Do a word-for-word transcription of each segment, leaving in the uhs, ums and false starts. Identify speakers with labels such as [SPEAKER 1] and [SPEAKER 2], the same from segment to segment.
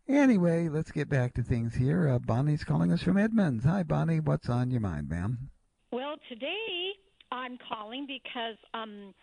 [SPEAKER 1] Anyway, let's get back to things here. Uh, Bonnie's calling us from Edmonds. Hi, Bonnie. What's on your mind, ma'am?
[SPEAKER 2] Well, today I'm calling because um,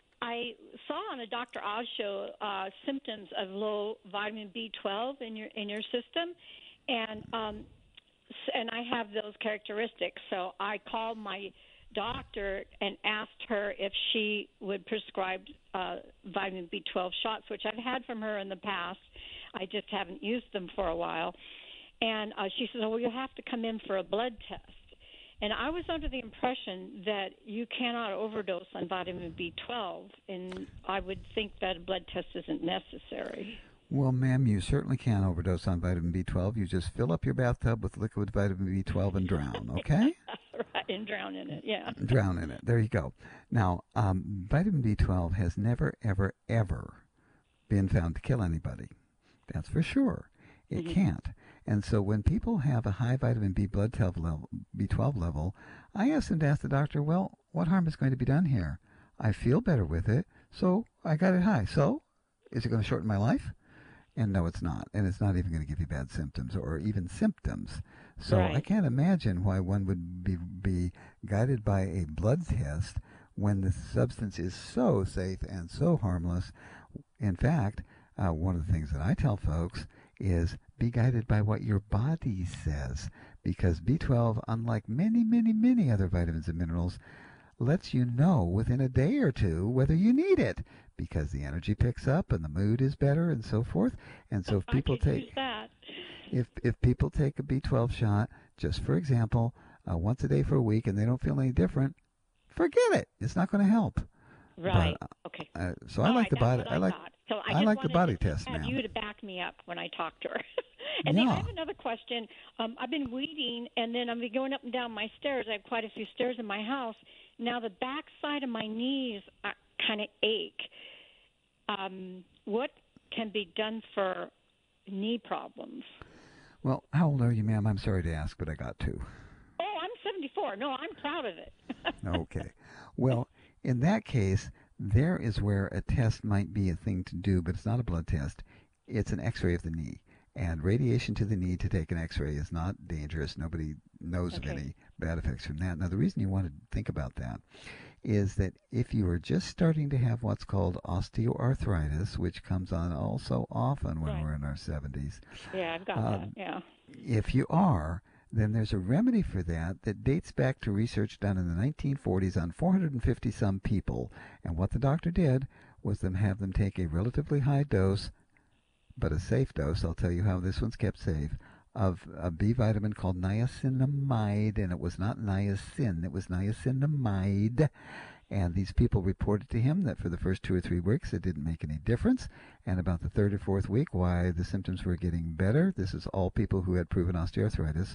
[SPEAKER 2] I saw on a Doctor Oz show uh, symptoms of low vitamin B twelve in your in your system, and um, s- and I have those characteristics. So I called my doctor and asked her if she would prescribe uh, vitamin B twelve shots, which I've had from her in the past. I just haven't used them for a while. And uh, she says, "Oh, well, you have to come in for a blood test." And I was under the impression that you cannot overdose on vitamin B twelve, and I would think that a blood test isn't necessary.
[SPEAKER 1] Well, ma'am, you certainly can overdose on vitamin B twelve. You just fill up your bathtub with liquid vitamin B twelve and drown, okay?
[SPEAKER 2] Right, and drown in it, yeah.
[SPEAKER 1] Drown in it. There you go. Now, um, vitamin B twelve has never, ever, ever been found to kill anybody. That's for sure. It
[SPEAKER 2] Mhm.
[SPEAKER 1] can't. And so when people have a high vitamin B blood twelve level, B twelve level, I ask them to ask the doctor, well, what harm is going to be done here? I feel better with it, so I got it high. So is it going to shorten my life? And no, it's not. And it's not even going to give you bad symptoms or even symptoms. So I
[SPEAKER 2] Right.
[SPEAKER 1] can't imagine why one would be, be guided by a blood test when the substance is so safe and so harmless. In fact, uh, one of the things that I tell folks is be guided by what your body says, because B twelve, unlike many, many, many other vitamins and minerals, lets you know within a day or two whether you need it, because the energy picks up and the mood is better and so forth. And so if
[SPEAKER 2] I
[SPEAKER 1] people
[SPEAKER 2] could use
[SPEAKER 1] take
[SPEAKER 2] that.
[SPEAKER 1] if if people take a B twelve shot, just for example, uh, once a day for a week, and they don't feel any different, forget it. It's not going to help. But
[SPEAKER 2] Right. Okay.
[SPEAKER 1] uh, so I
[SPEAKER 2] All
[SPEAKER 1] like
[SPEAKER 2] right,
[SPEAKER 1] the
[SPEAKER 2] that's
[SPEAKER 1] body.
[SPEAKER 2] what
[SPEAKER 1] I
[SPEAKER 2] I
[SPEAKER 1] like
[SPEAKER 2] thought. So I
[SPEAKER 1] I
[SPEAKER 2] just
[SPEAKER 1] like the
[SPEAKER 2] wanted to
[SPEAKER 1] body test,
[SPEAKER 2] have
[SPEAKER 1] ma'am.
[SPEAKER 2] you to back me up when I talk to her. And then I
[SPEAKER 1] Yeah.
[SPEAKER 2] have another question. Um, I've been weeding, and then I'm going up and down my stairs. I have quite a few stairs in my house. Now the back side of my knees kind of ache. Um, what can be done for knee problems?
[SPEAKER 1] Well, how old are you, ma'am? I'm sorry to ask, but I got to.
[SPEAKER 2] Oh, I'm seventy-four. No, I'm proud of it.
[SPEAKER 1] Okay. Well, in that case, there is where a test might be a thing to do, but it's not a blood test. It's an x-ray of the knee. And radiation to the knee to take an x-ray is not dangerous. Nobody knows of
[SPEAKER 2] Okay.
[SPEAKER 1] any bad effects from that. Now, the reason you want to think about that is that if you are just starting to have what's called osteoarthritis, which comes on all so often when
[SPEAKER 2] Right.
[SPEAKER 1] we're in our seventies,
[SPEAKER 2] Yeah, I've got
[SPEAKER 1] uh,
[SPEAKER 2] that. Yeah.
[SPEAKER 1] if you are, then there's a remedy for that that dates back to research done in the nineteen forties on four hundred fifty some people. And what the doctor did was them have them take a relatively high dose, but a safe dose, I'll tell you how this one's kept safe, of a B vitamin called niacinamide, and it was not niacin, it was niacinamide. And these people reported to him that for the first two or three weeks it didn't make any difference. And about the third or fourth week, why the symptoms were getting better. This is all people who had proven osteoarthritis.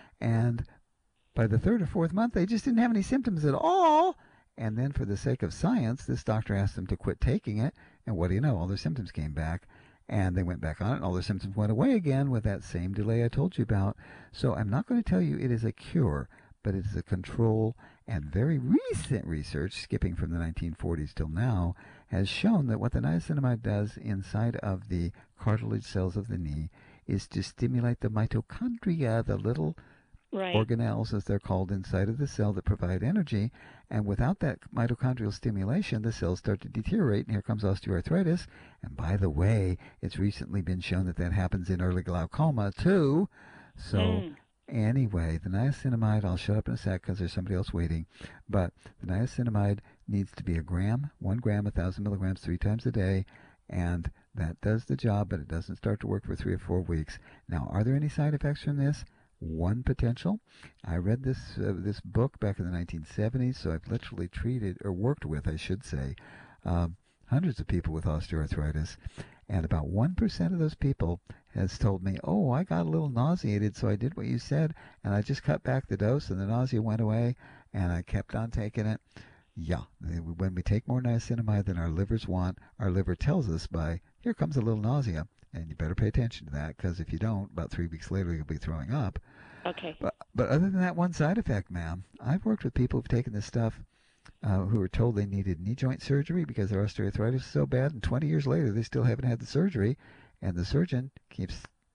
[SPEAKER 1] And by the third or fourth month, they just didn't have any symptoms at all. And then for the sake of science, this doctor asked them to quit taking it. And what do you know? All their symptoms came back. And they went back on it, and all their symptoms went away again with that same delay I told you about. So I'm not going to tell you it is a cure, but it is a control. And very recent research, skipping from the nineteen forties till now, has shown that what the niacinamide does inside of the cartilage cells of the knee is to stimulate the mitochondria, the little
[SPEAKER 2] Right.
[SPEAKER 1] organelles, as they're called, inside of the cell that provide energy. And without that mitochondrial stimulation, the cells start to deteriorate, and here comes osteoarthritis. And by the way, it's recently been shown that that happens in early glaucoma, too. So
[SPEAKER 2] Mm.
[SPEAKER 1] anyway, the niacinamide, I'll shut up in a sec because there's somebody else waiting, but the niacinamide needs to be a gram, one gram, a thousand milligrams, three times a day, and that does the job, but it doesn't start to work for three or four weeks. Now, are there any side effects from this? One potential. I read this uh, this book back in the nineteen seventies, so I've literally treated, or worked with, I should say, um, hundreds of people with osteoarthritis, and about one percent of those people has told me, oh, I got a little nauseated, so I did what you said, and I just cut back the dose, and the nausea went away, and I kept on taking it. Yeah, when we take more niacinamide than our livers want, our liver tells us by, here comes a little nausea, and you better pay attention to that, because if you don't, about three weeks later, you'll be throwing up.
[SPEAKER 2] Okay.
[SPEAKER 1] But, but other than that one side effect, ma'am, I've worked with people who've taken this stuff uh, who were told they needed knee joint surgery because their osteoarthritis is so bad, and twenty years later, they still haven't had the surgery, and the surgeon keeps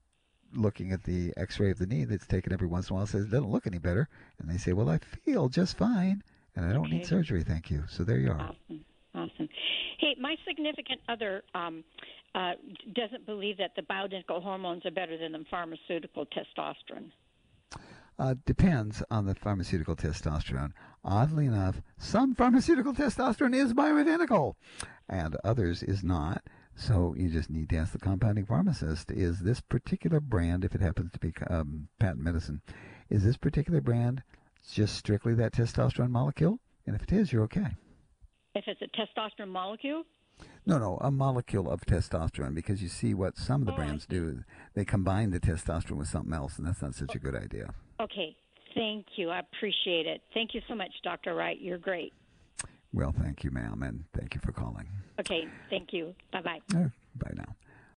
[SPEAKER 1] looking at the x-ray of the knee that's taken every once in a while says it doesn't look any better. And they say, well, I feel just fine, and I don't
[SPEAKER 2] Okay.
[SPEAKER 1] need surgery, thank you. So there you are.
[SPEAKER 2] Awesome. Awesome. Hey, my significant other um, uh, doesn't believe that the bioidentical hormones are better than the pharmaceutical testosterone.
[SPEAKER 1] Uh, depends on the pharmaceutical testosterone. Oddly enough, some pharmaceutical testosterone is bioidentical, and others is not. So you just need to ask the compounding pharmacist, is this particular brand, if it happens to be um, patent medicine, is this particular brand just strictly that testosterone molecule? And if it is, you're okay.
[SPEAKER 2] If it's a testosterone molecule?
[SPEAKER 1] No, no, a molecule of testosterone, because you see what some of the
[SPEAKER 2] Oh,
[SPEAKER 1] brands
[SPEAKER 2] I see.
[SPEAKER 1] do. They combine the testosterone with something else, and that's not such a good idea.
[SPEAKER 2] Okay. Thank you. I appreciate it. Thank you so much, Doctor Wright. You're great.
[SPEAKER 1] Well, thank you, ma'am, and thank you for calling.
[SPEAKER 2] Okay. Thank you. Bye-bye.
[SPEAKER 1] Uh, bye now.